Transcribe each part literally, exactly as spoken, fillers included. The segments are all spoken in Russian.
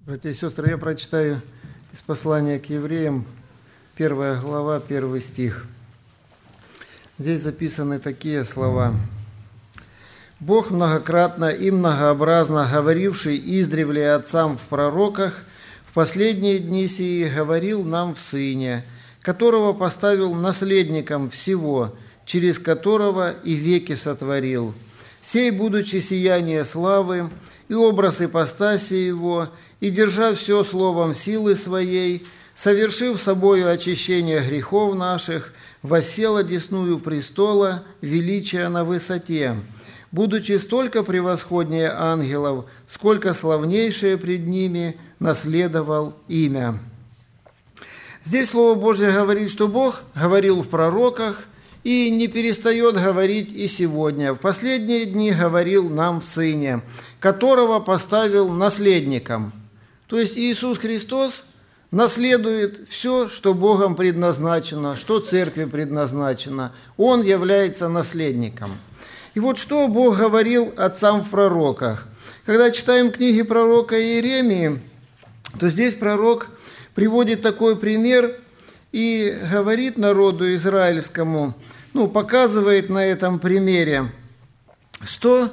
Братья и сестры, я прочитаю из послания к евреям, первая глава, первый стих. Здесь записаны такие слова. «Бог многократно и многообразно говоривший издревле отцам в пророках, в последние дни сии говорил нам в Сыне, которого поставил наследником всего, через которого и веки сотворил. Сей, будучи сияние славы и образ ипостаси его, и держа все словом силы своей, совершив собою очищение грехов наших, воссел одесную престола, величия на высоте, будучи столько превосходнее ангелов, сколько славнейшее пред ними наследовал имя». Здесь Слово Божье говорит, что Бог говорил в пророках и не перестает говорить и сегодня. В последние дни говорил нам в Сыне, которого поставил наследником. То есть Иисус Христос наследует все, что Богом предназначено, что Церкви предназначено. Он является наследником. И вот что Бог говорил отцам в пророках. Когда читаем книги пророка Иеремии, то здесь пророк приводит такой пример и говорит народу израильскому, ну, показывает на этом примере, что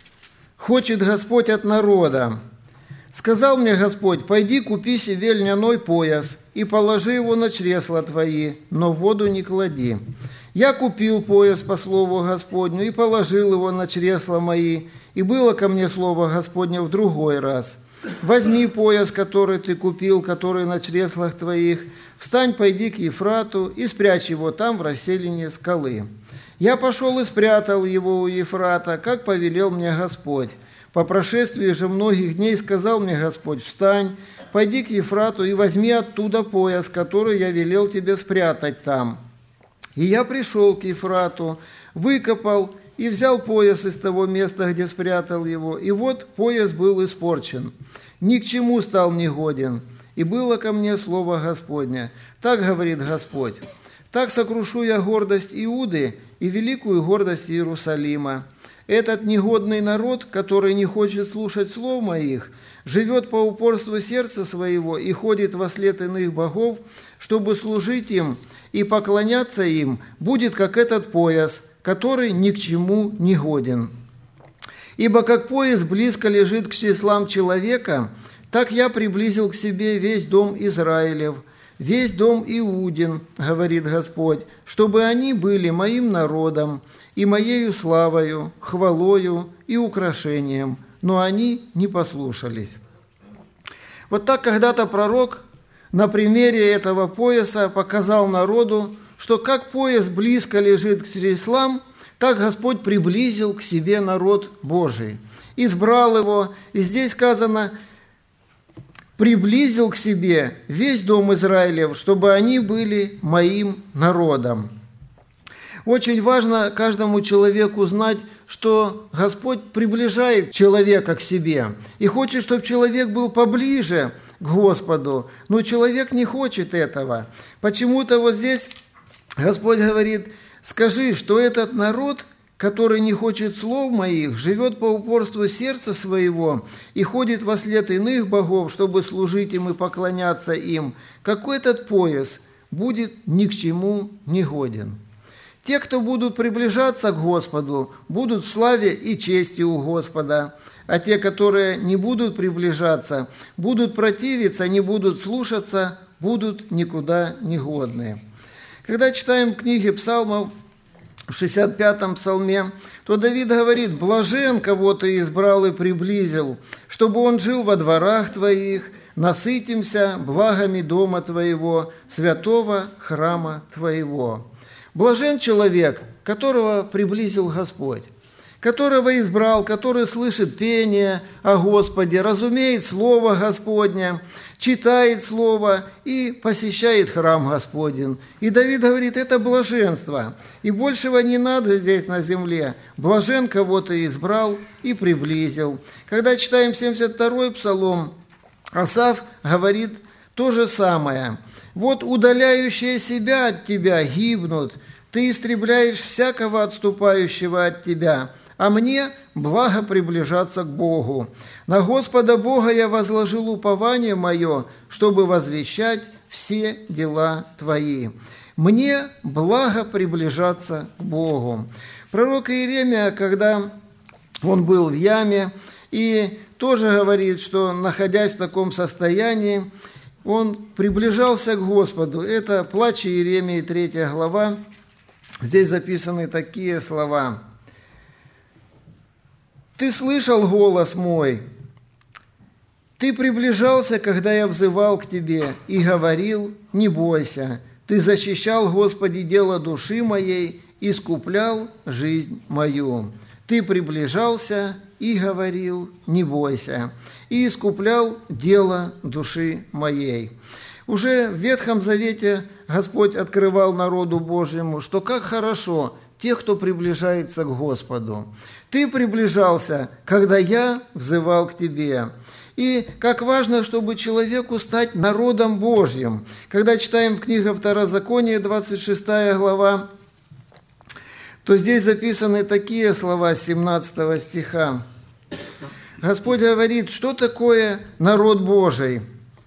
хочет Господь от народа. «Сказал мне Господь, пойди купи себе льняной пояс и положи его на чресла твои, но в воду не клади. Я купил пояс по слову Господню и положил его на чресла мои, и было ко мне слово Господне в другой раз. Возьми пояс, который ты купил, который на чреслах твоих, встань, пойди к Ефрату и спрячь его там в расселине скалы. Я пошел и спрятал его у Ефрата, как повелел мне Господь. По прошествии же многих дней сказал мне Господь, встань, пойди к Ефрату и возьми оттуда пояс, который я велел тебе спрятать там. И я пришел к Ефрату, выкопал и взял пояс из того места, где спрятал его, и вот пояс был испорчен, ни к чему стал негоден, и было ко мне слово Господне. Так говорит Господь, так сокрушу я гордость Иуды и великую гордость Иерусалима. Этот негодный народ, который не хочет слушать слов моих, живет по упорству сердца своего и ходит вослед иных богов, чтобы служить им и поклоняться им, будет как этот пояс, который ни к чему не годен. Ибо как пояс близко лежит к числам человека, так я приблизил к себе весь дом Израилев, весь дом Иудин, говорит Господь, чтобы они были моим народом и моею славою, хвалою и украшением, но они не послушались». Вот так когда-то пророк на примере этого пояса показал народу, что как пояс близко лежит к чреслам, так Господь приблизил к себе народ Божий, избрал его, и здесь сказано, приблизил к себе весь дом Израилев, чтобы они были моим народом. Очень важно каждому человеку знать, что Господь приближает человека к себе и хочет, чтобы человек был поближе к Господу, но человек не хочет этого. Почему-то вот здесь Господь говорит, скажи, что этот народ, который не хочет слов моих, живет по упорству сердца своего и ходит вослед иных богов, чтобы служить им и поклоняться им, какой этот пояс будет ни к чему не годен. Те, кто будут приближаться к Господу, будут в славе и чести у Господа, а те, которые не будут приближаться, будут противиться, не будут слушаться, будут никуда не годны. Когда читаем книги псалмов, в шестьдесят пятом псалме, то Давид говорит, «Блажен, кого ты избрал и приблизил, чтобы он жил во дворах твоих, насытимся благами дома твоего, святого храма твоего». Блажен человек, которого приблизил Господь, которого избрал, который слышит пение о Господе, разумеет Слово Господне, читает Слово и посещает храм Господень. И Давид говорит, это блаженство, и большего не надо здесь на земле. Блажен, кого ты избрал и приблизил. Когда читаем семьдесят второй псалом, Асаф говорит то же самое. «Вот удаляющие себя от тебя гибнут, ты истребляешь всякого отступающего от тебя, а мне благо приближаться к Богу. На Господа Бога я возложил упование мое, чтобы возвещать все дела Твои. Мне благо приближаться к Богу». Пророк Иеремия, когда он был в яме, и тоже говорит, что, находясь в таком состоянии, он приближался к Господу. Это плач Иеремии, третья глава. Здесь записаны такие слова. «Ты слышал голос мой, ты приближался, когда я взывал к тебе, и говорил: не бойся. Ты защищал, Господи, дело души моей, искуплял жизнь мою. Ты приближался и говорил: не бойся, и искуплял дело души моей». Уже в Ветхом Завете Господь открывал народу Божьему, что как хорошо тех, кто приближается к Господу. Ты приближался, когда я взывал к тебе. И как важно, чтобы человеку стать народом Божьим. Когда читаем в книге Второзакония, двадцать шестая глава, то здесь записаны такие слова с семнадцатого стиха. Господь говорит, что такое народ Божий.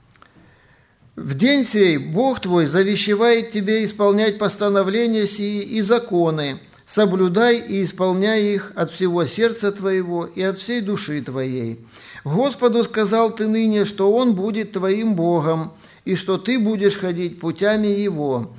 «В день сей Бог твой завещевает тебе исполнять постановления сии и законы. Соблюдай и исполняй их от всего сердца твоего и от всей души твоей. Господу сказал ты ныне, что Он будет твоим Богом, и что ты будешь ходить путями Его,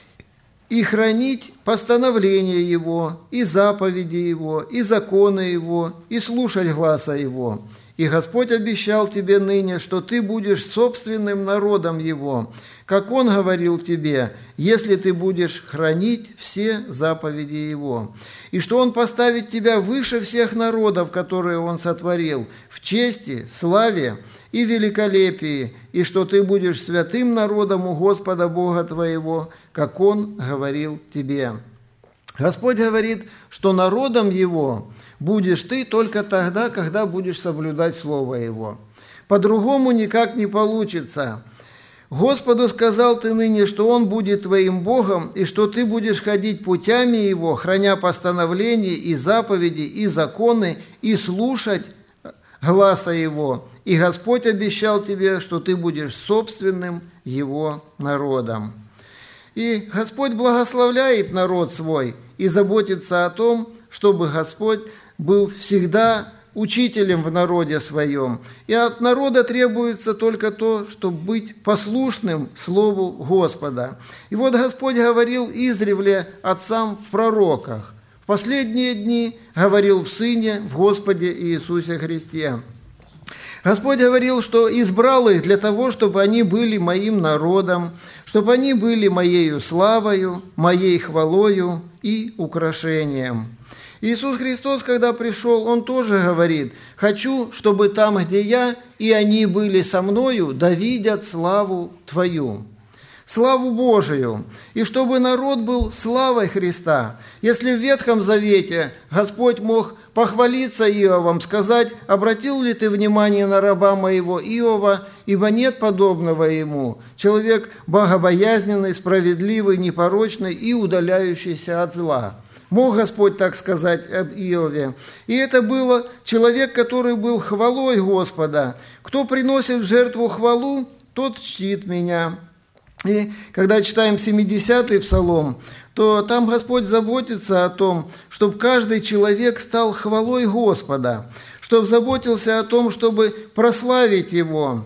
и хранить постановления Его, и заповеди Его, и законы Его, и слушать гласа Его. И Господь обещал тебе ныне, что ты будешь собственным народом Его, как Он говорил тебе, если ты будешь хранить все заповеди Его. И что Он поставит тебя выше всех народов, которые Он сотворил, в чести, славе и великолепии, и что ты будешь святым народом у Господа Бога твоего, как Он говорил тебе». Господь говорит, что народом Его будешь ты только тогда, когда будешь соблюдать Слово Его. По-другому никак не получится. Господу сказал ты ныне, что Он будет твоим Богом, и что ты будешь ходить путями Его, храня постановления и заповеди, и законы, и слушать гласа Его. И Господь обещал тебе, что ты будешь собственным Его народом. И Господь благословляет народ свой и заботится о том, чтобы Господь был всегда учителем в народе своем. И от народа требуется только то, чтобы быть послушным Слову Господа. И вот Господь говорил издревле отцам в пророках. В последние дни говорил в Сыне, в Господе Иисусе Христе. Господь говорил, что избрал их для того, чтобы они были моим народом, чтобы они были моею славою, моей хвалою и украшением. Иисус Христос, когда пришел, Он тоже говорит: «Хочу, чтобы там, где я, и они были со мною, да видят славу Твою». Славу Божию, и чтобы народ был славой Христа. Если в Ветхом Завете Господь мог похвалиться Иовом, сказать: «Обратил ли ты внимание на раба моего Иова, ибо нет подобного ему, человек богобоязненный, справедливый, непорочный и удаляющийся от зла». Мог Господь так сказать об Иове. И это был человек, который был хвалой Господа. «Кто приносит в жертву хвалу, тот чтит меня». И когда читаем семидесятый псалом, то там Господь заботится о том, чтобы каждый человек стал хвалой Господа, чтобы заботился о том, чтобы прославить Его.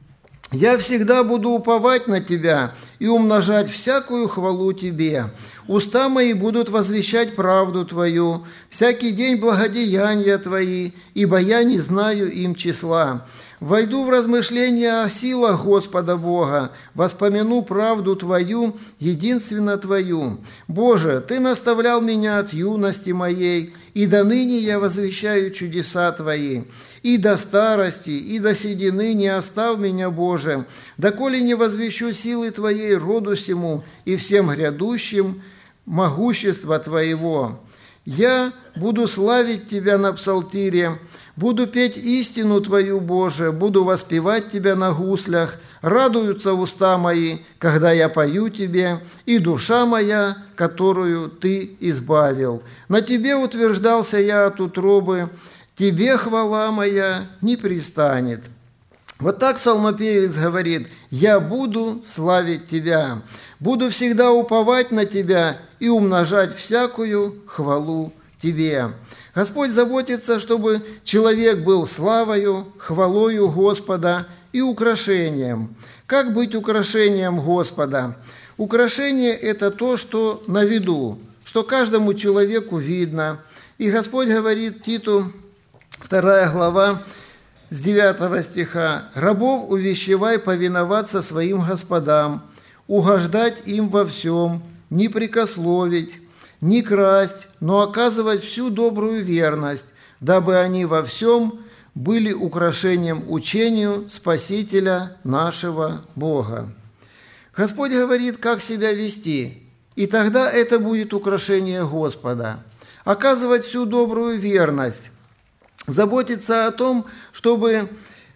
«Я всегда буду уповать на Тебя и умножать всякую хвалу Тебе. Уста мои будут возвещать правду Твою, всякий день благодеяния Твои, ибо я не знаю им числа. Войду в размышления о силах Господа Бога, воспомяну правду Твою, единственно Твою. Боже, Ты наставлял меня от юности моей, и до ныне я возвещаю чудеса Твои. И до старости, и до седины не оставь меня, Боже, доколе не возвещу силы Твоей роду сему и всем грядущим могущества Твоего. Я буду славить Тебя на псалтире, Буду петь истину Твою, Боже, буду воспевать Тебя на гуслях. Радуются уста мои, когда я пою Тебе, и душа моя, которую Ты избавил. На Тебе утверждался я от утробы, Тебе хвала моя не пристанет». Вот так псалмопевец говорит: «Я буду славить Тебя, буду всегда уповать на Тебя и умножать всякую хвалу Тебе». Господь заботится, чтобы человек был славою, хвалою Господа и украшением. Как быть украшением Господа? Украшение – это то, что на виду, что каждому человеку видно. И Господь говорит Титу, вторая глава, с девятого стиха: «Рабов увещевай повиноваться своим господам, угождать им во всем, не прекословить, не красть, но оказывать всю добрую верность, дабы они во всем были украшением учению Спасителя нашего Бога». Господь говорит, как себя вести, и тогда это будет украшение Господа. Оказывать всю добрую верность, заботиться о том, чтобы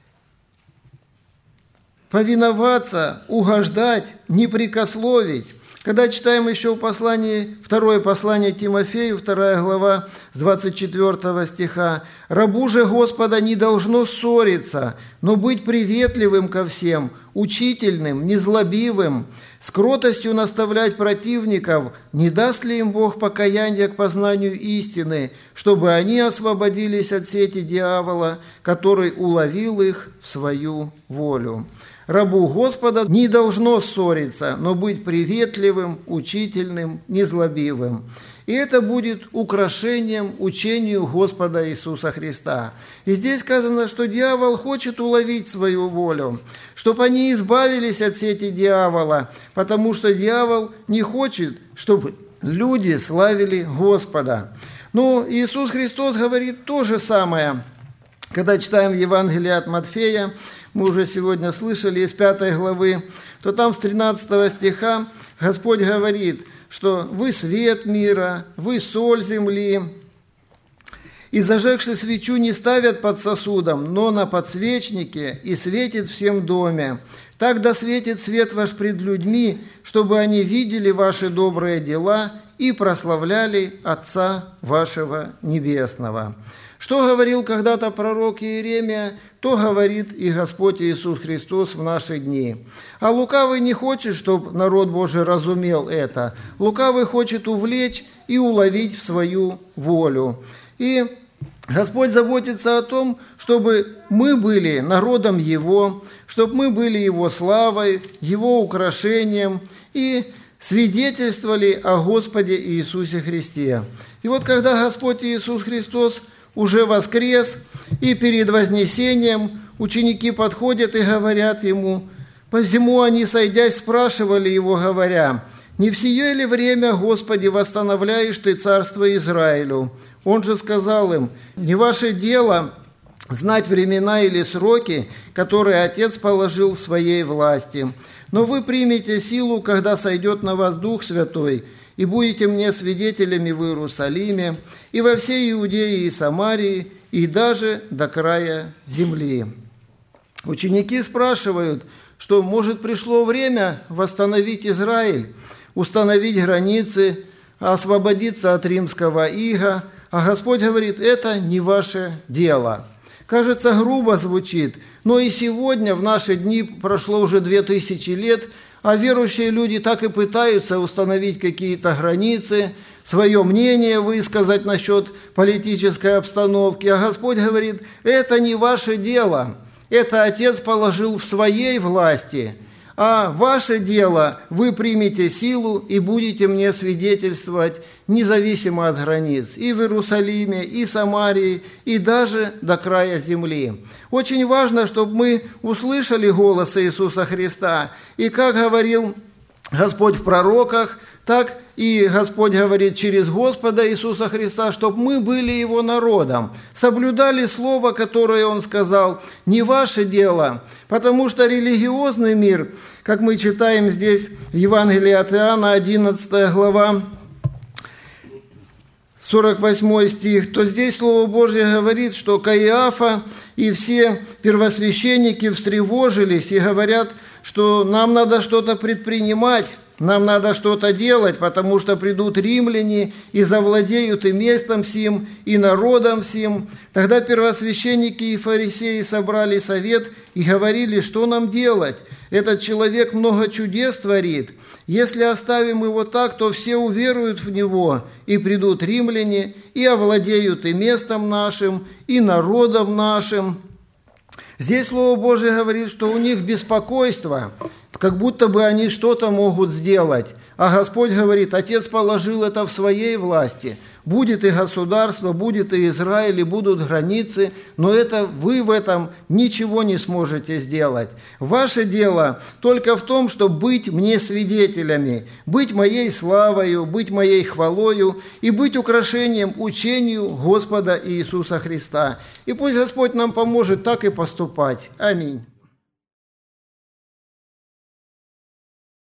повиноваться, угождать, не прекословить. Когда читаем еще в послании, второе послание Тимофею, вторая глава, с двадцать четвёртого стиха: «Рабу же Господа не должно ссориться, но быть приветливым ко всем, учительным, незлобивым, с кротостью наставлять противников, не даст ли им Бог покаяния к познанию истины, чтобы они освободились от сети дьявола, который уловил их в свою волю». Рабу Господа не должно ссориться, но быть приветливым, учительным, незлобивым. И это будет украшением учению Господа Иисуса Христа. И здесь сказано, что дьявол хочет уловить свою волю, чтобы они избавились от сети дьявола, потому что дьявол не хочет, чтобы люди славили Господа. Но Иисус Христос говорит то же самое, когда читаем Евангелие от Матфея, мы уже сегодня слышали из пятой главы, то там с тринадцатого стиха Господь говорит, что «вы свет мира, вы соль земли, и зажегши свечу не ставят под сосудом, но на подсвечнике, и светит всем доме. Так да светит свет ваш пред людьми, чтобы они видели ваши добрые дела и прославляли Отца вашего Небесного». Что говорил когда-то пророк Иеремия, то говорит и Господь Иисус Христос в наши дни. А лукавый не хочет, чтобы народ Божий разумел это. Лукавый хочет увлечь и уловить в свою волю. И Господь заботится о том, чтобы мы были народом Его, чтобы мы были Его славой, Его украшением и свидетельствовали о Господе Иисусе Христе. И вот когда Господь Иисус Христос уже воскрес, и перед вознесением ученики подходят и говорят Ему, посему они, сойдясь, спрашивали Его, говоря: «Не в сие ли время, Господи, восстановляешь Ты царство Израилю?» Он же сказал им: «Не ваше дело знать времена или сроки, которые Отец положил в своей власти, но вы примете силу, когда сойдет на вас Дух Святой, и будете мне свидетелями в Иерусалиме, и во всей Иудее и Самарии, и даже до края земли». Ученики спрашивают, что, может, пришло время восстановить Израиль, установить границы, освободиться от римского ига, а Господь говорит, это не ваше дело. Кажется, грубо звучит, но и сегодня, в наши дни, прошло уже две тысячи лет, а верующие люди так и пытаются установить какие-то границы, свое мнение высказать насчет политической обстановки. А Господь говорит, это не ваше дело, это Отец положил в своей власти, а ваше дело, вы примете силу и будете мне свидетельствовать независимо от границ, и в Иерусалиме, и Самарии, и даже до края земли. Очень важно, чтобы мы услышали голос Иисуса Христа, и как говорил Господь в пророках, так и Господь говорит через Господа Иисуса Христа, чтобы мы были Его народом, соблюдали слово, которое Он сказал, не ваше дело, потому что религиозный мир, как мы читаем здесь в Евангелии от Иоанна, одиннадцатая глава, с сорок восьмой стих, то здесь Слово Божье говорит, что Каиафа и все первосвященники встревожились и говорят, что нам надо что-то предпринимать, нам надо что-то делать, потому что придут римляне и завладеют и местом сим, и народом сим. Тогда первосвященники и фарисеи собрали совет и говорили, что нам делать? Этот человек много чудес творит. Если оставим его так, то все уверуют в него, и придут римляне, и овладеют и местом нашим, и народом нашим. Здесь Слово Божие говорит, что у них беспокойство, как будто бы они что-то могут сделать. А Господь говорит, Отец положил это в своей власти. Будет и государство, будет и Израиль, и будут границы, но это вы в этом ничего не сможете сделать. Ваше дело только в том, чтобы быть мне свидетелями, быть моей славою, быть моей хвалою и быть украшением учению Господа Иисуса Христа. И пусть Господь нам поможет так и поступать. Аминь.